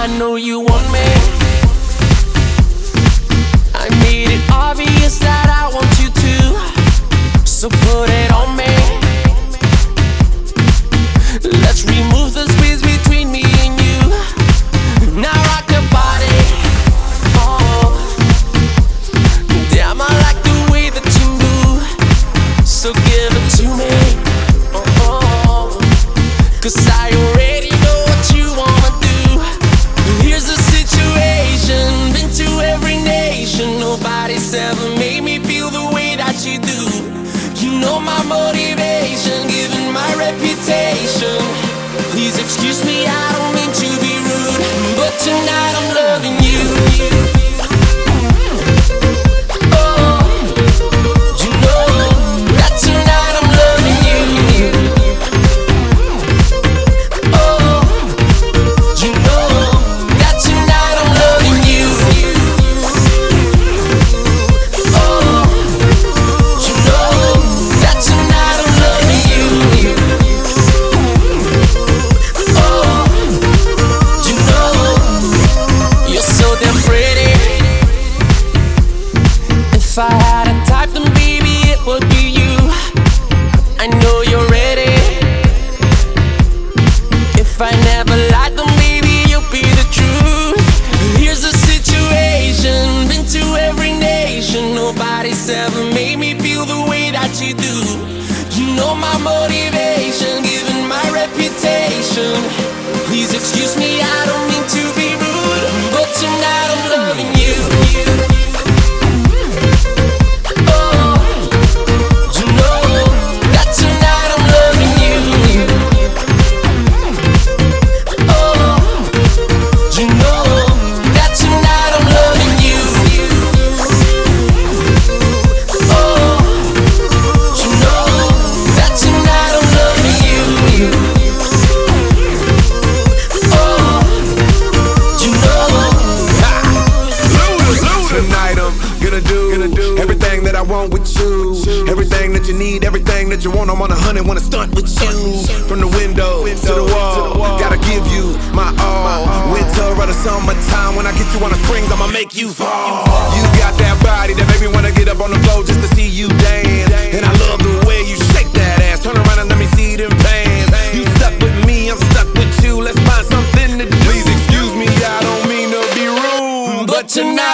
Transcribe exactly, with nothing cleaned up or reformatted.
know you want me. I made it obvious that I want you to, so put it on me. Let's remove the space between me and you. Now rock your body. Oh, damn, I like the way that you move, so give it to me. Oh, cause I already know what you wanna do. Here's the situation, been to every nation. Nobody's ever made me feel the way that you do. You know my motivation, given my reputation. Please excuse me, I don't mean to be rude, but tonight I'm loving you. Oh, you know that tonight I'm loving you. Oh, you know that tonight I'm loving you. Oh, you know that tonight I'm loving you. Oh, you know you're so damn pretty. If I had a type, then baby it would be you. I know you're ready. If I never lied, then baby you'll be the truth. Here's the situation, been to every nation. Nobody's ever made me feel the way that you do. You know my motivation, given my reputation. Please excuse me, I don't mean to be rude, but tonight I'm loving you. Oh, you know that tonight I'm loving you. Oh, you know that tonight I'm loving you. Oh, you know that tonight I'm loving you. Oh, you know. Tonight I'm gonna do, gonna do everything that I want with you. Everything that you need, everything that you want. I'm on a hundred, wanna stunt with you. From the window to the wall, gotta give you my all. Winter or the summertime, when I get you on the springs, I'ma make you fall. You got that body that make me wanna get up on the floor just to see you dance. And I love the way you shake that ass. Turn around and let me see them pants. You stuck with me, I'm stuck with you. Let's find something to do. Please excuse me, I don't mean to be rude, But tonight